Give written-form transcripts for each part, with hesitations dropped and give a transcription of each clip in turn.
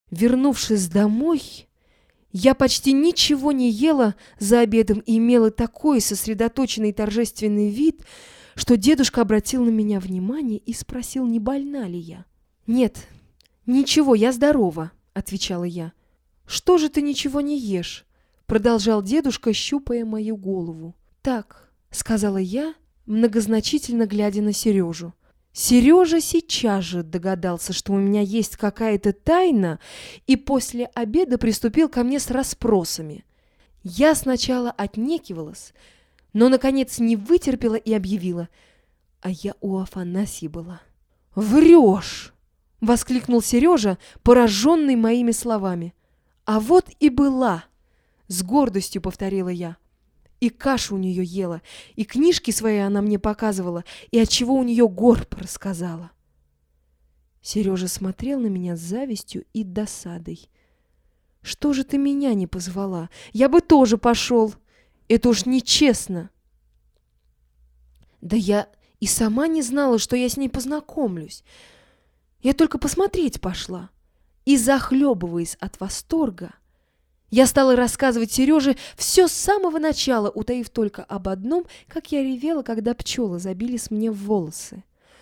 Вернувшись домой, я почти ничего не ела за обедом и имела такой сосредоточенный и торжественный вид, что дедушка обратил на меня внимание и спросил, не больна ли я. «Нет, ничего, я здорова», — отвечала я. «Что же ты ничего не ешь?» — продолжал дедушка, щупая мою голову. «Так», — сказала я, многозначительно глядя на Сережу. Сережа сейчас же догадался, что у меня есть какая-то тайна, и после обеда приступил ко мне с расспросами. Я сначала отнекивалась, но, наконец, не вытерпела и объявила: «А я у Афанасьи была». «Врешь!» — воскликнул Сережа, пораженный моими словами. «А вот и была!» — с гордостью повторила я. И кашу у нее ела, и книжки свои она мне показывала, и отчего у нее горб рассказала. Сережа смотрел на меня с завистью и досадой. «Что же ты меня не позвала? Я бы тоже пошел. Это уж нечестно». «Да я и сама не знала, что я с ней познакомлюсь. Я только посмотреть пошла». И, захлебываясь от восторга, я стала рассказывать Сереже все с самого начала, утаив только об одном, как я ревела, когда пчелы забились мне в волосы.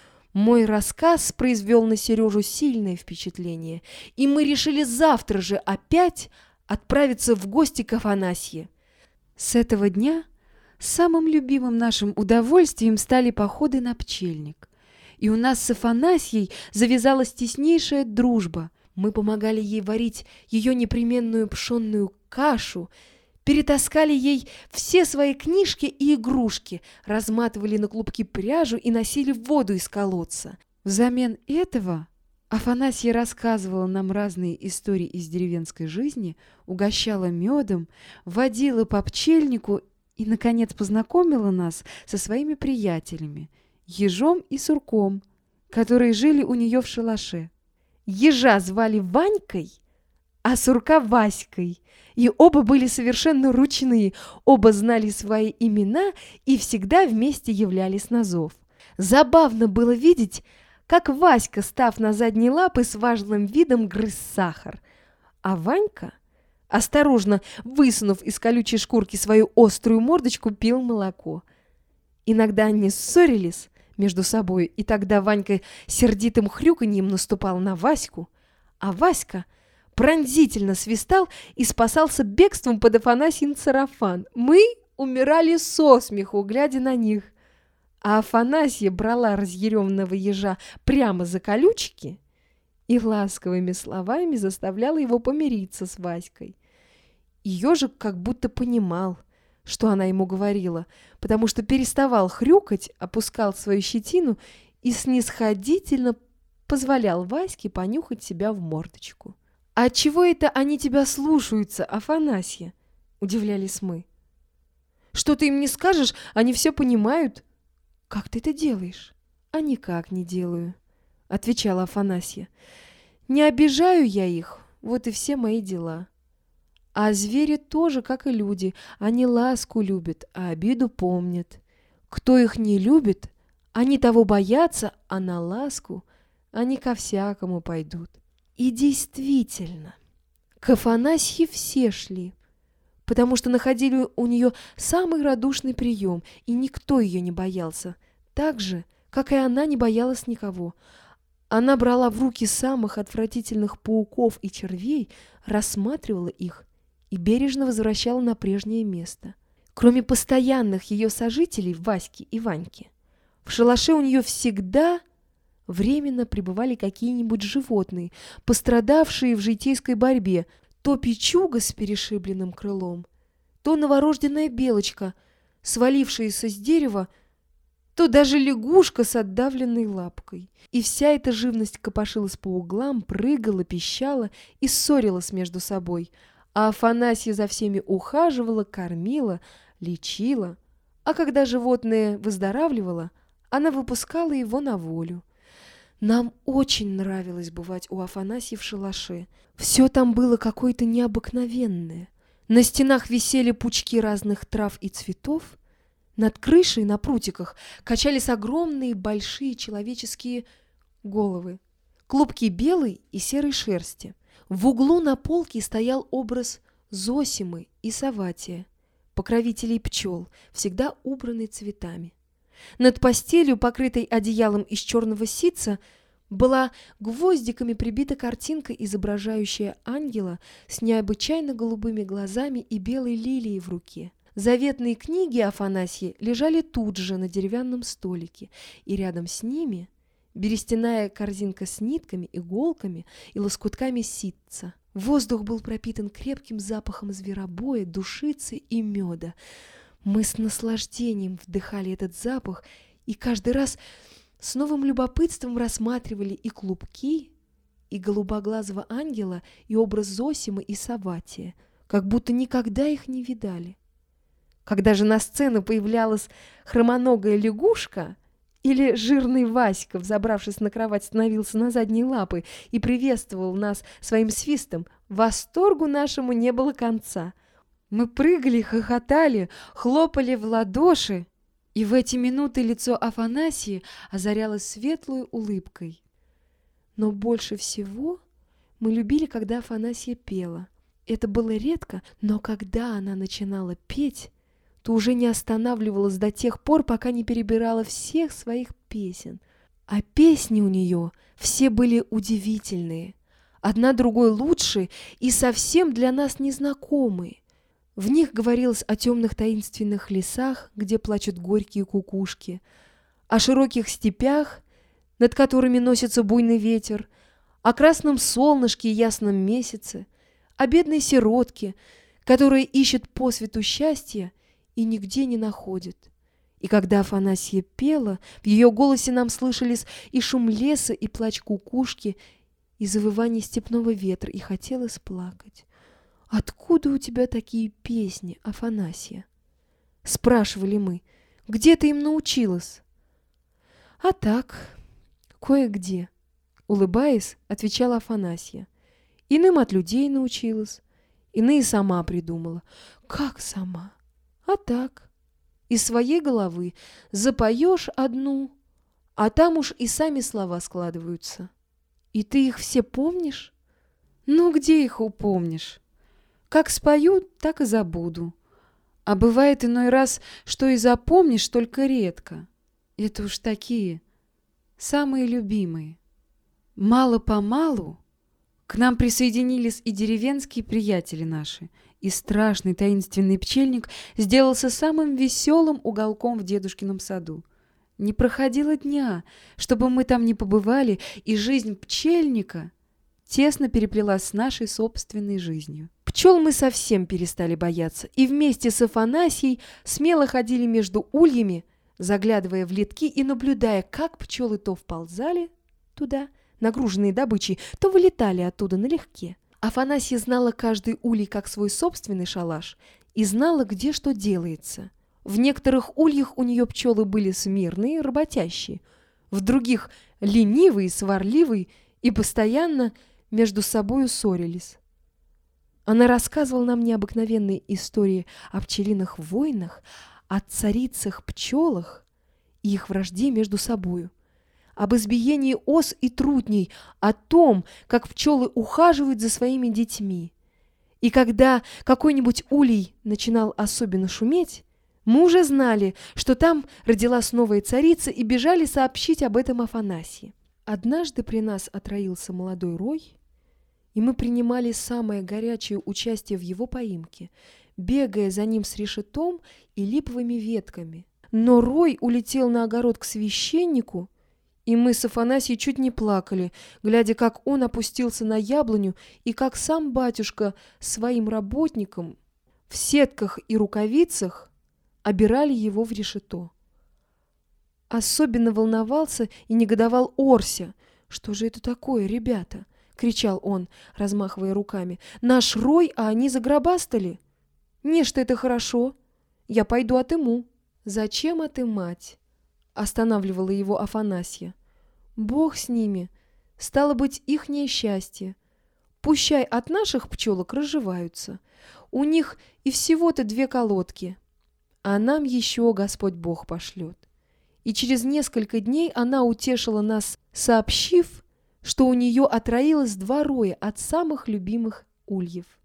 Мой рассказ произвел на Сережу сильное впечатление, и мы решили завтра же опять отправиться в гости к Афанасье. С этого дня самым любимым нашим удовольствием стали походы на пчельник. И у нас с Афанасьей завязалась теснейшая дружба. Мы помогали ей варить ее непременную пшенную кашу, перетаскали ей все свои книжки и игрушки, разматывали на клубки пряжу и носили воду из колодца. Взамен этого Афанасья рассказывала нам разные истории из деревенской жизни, угощала медом, водила по пчельнику и, наконец, познакомила нас со своими приятелями, Ежом и Сурком, которые жили у нее в шалаше. Ежа звали Ванькой, а Сурка Васькой, и оба были совершенно ручные, оба знали свои имена и всегда вместе являлись на зов. Забавно было видеть, как Васька, став на задние лапы, с важным видом грыз сахар, а Ванька, осторожно высунув из колючей шкурки свою острую мордочку, пил молоко. Иногда они ссорились между собой, и тогда Ванька сердитым хрюканьем наступал на Ваську, а Васька пронзительно свистал и спасался бегством под Афанасьин сарафан. Мы умирали со смеху, глядя на них, а Афанасья брала разъяренного ежа прямо за колючки и ласковыми словами заставляла его помириться с Васькой. И ежик как будто понимал, что она ему говорила, потому что переставал хрюкать, опускал свою щетину и снисходительно позволял Ваське понюхать себя в мордочку. «А чего это они тебя слушаются, Афанасья?» – удивлялись мы. «Что ты им не скажешь, они все понимают». «Как ты это делаешь?» «А никак не делаю», – отвечала Афанасья. «Не обижаю я их, вот и все мои дела». А звери тоже, как и люди, они ласку любят, а обиду помнят. Кто их не любит, они того боятся, а на ласку они ко всякому пойдут. И действительно, к Афанасье все шли, потому что находили у нее самый радушный прием, и никто ее не боялся, так же, как и она не боялась никого. Она брала в руки самых отвратительных пауков и червей, рассматривала их и бережно возвращала на прежнее место. Кроме постоянных ее сожителей Васьки и Ваньки, в шалаше у нее всегда временно пребывали какие-нибудь животные, пострадавшие в житейской борьбе, то печуга с перешибленным крылом, то новорожденная белочка, свалившаяся с дерева, то даже лягушка с отдавленной лапкой. И вся эта живность копошилась по углам, прыгала, пищала и ссорилась между собой, а Афанасья за всеми ухаживала, кормила, лечила, а когда животное выздоравливало, она выпускала его на волю. Нам очень нравилось бывать у Афанасьи в шалаше. Все там было какое-то необыкновенное. На стенах висели пучки разных трав и цветов, над крышей на прутиках качались огромные большие человеческие головы, клубки белой и серой шерсти. В углу на полке стоял образ Зосимы и Саватия, покровителей пчел, всегда убранный цветами. Над постелью, покрытой одеялом из черного ситца, была гвоздиками прибита картинка, изображающая ангела с необычайно голубыми глазами и белой лилией в руке. Заветные книги Афанасья лежали тут же на деревянном столике, и рядом с ними берестяная корзинка с нитками, иголками и лоскутками ситца. Воздух был пропитан крепким запахом зверобоя, душицы и меда. Мы с наслаждением вдыхали этот запах и каждый раз с новым любопытством рассматривали и клубки, и голубоглазого ангела, и образ Зосимы и Саватия, как будто никогда их не видали. Когда же на сцену появлялась хромоногая лягушка или жирный Васька, взобравшись на кровать, становился на задние лапы и приветствовал нас своим свистом, восторгу нашему не было конца. Мы прыгали, хохотали, хлопали в ладоши, и в эти минуты лицо Афанасии озарялось светлой улыбкой. Но больше всего мы любили, когда Афанасия пела. Это было редко, но когда она начинала петь, то уже не останавливалась до тех пор, пока не перебирала всех своих песен. А песни у нее все были удивительные, одна другой лучше и совсем для нас незнакомые. В них говорилось о темных таинственных лесах, где плачут горькие кукушки, о широких степях, над которыми носится буйный ветер, о красном солнышке и ясном месяце, о бедной сиротке, которая ищет по свету счастья и нигде не находит. И когда Афанасия пела, в ее голосе нам слышались и шум леса, и плач кукушки, и завывание степного ветра, и хотелось плакать. «Откуда у тебя такие песни, Афанасия?» — спрашивали мы. «Где ты им научилась?» «А так, кое-где», — улыбаясь, отвечала Афанасия. «Иным от людей научилась, иные сама придумала». «Как сама?» «А так, из своей головы запоешь одну, а там уж и сами слова складываются. И ты их все помнишь?» «Ну, где их упомнишь? Как спою, так и забуду. А бывает иной раз, что и запомнишь только редко. Это уж такие, самые любимые». Мало-помалу к нам присоединились и деревенские приятели наши, и страшный таинственный пчельник сделался самым веселым уголком в дедушкином саду. Не проходило дня, чтобы мы там не побывали, и жизнь пчельника тесно переплелась с нашей собственной жизнью. Пчел мы совсем перестали бояться, и вместе с Афанасией смело ходили между ульями, заглядывая в литки и наблюдая, как пчелы то вползали туда, нагруженные добычей, то вылетали оттуда налегке. Афанасия знала каждый улей как свой собственный шалаш и знала, где что делается. В некоторых ульях у нее пчелы были смирные, работящие, в других — ленивые, сварливые и постоянно между собою ссорились. Она рассказывала нам необыкновенные истории о пчелиных войнах, о царицах-пчелах и их вражде между собою, об избиении ос и трутней, о том, как пчелы ухаживают за своими детьми. И когда какой-нибудь улей начинал особенно шуметь, мы уже знали, что там родилась новая царица, и бежали сообщить об этом Афанасии. Однажды при нас отроился молодой рой, и мы принимали самое горячее участие в его поимке, бегая за ним с решетом и липовыми ветками. Но рой улетел на огород к священнику, и мы с Афанасией чуть не плакали, глядя, как он опустился на яблоню и как сам батюшка своим работникам в сетках и рукавицах обирали его в решето. Особенно волновался и негодовал Орся. «Что же это такое, ребята?» — кричал он, размахивая руками. «Наш рой, а они загробастали? Не-что это хорошо. Я пойду отыму». «Зачем отымать?» — останавливала его Афанасья. «Бог с ними. Стало быть, ихнее счастье. Пущай от наших пчелок разживаются. У них и всего-то 2 колодки. А нам еще Господь Бог пошлет». И через несколько дней она утешила нас, сообщив, что у нее отроилось 2 роя от самых любимых ульев.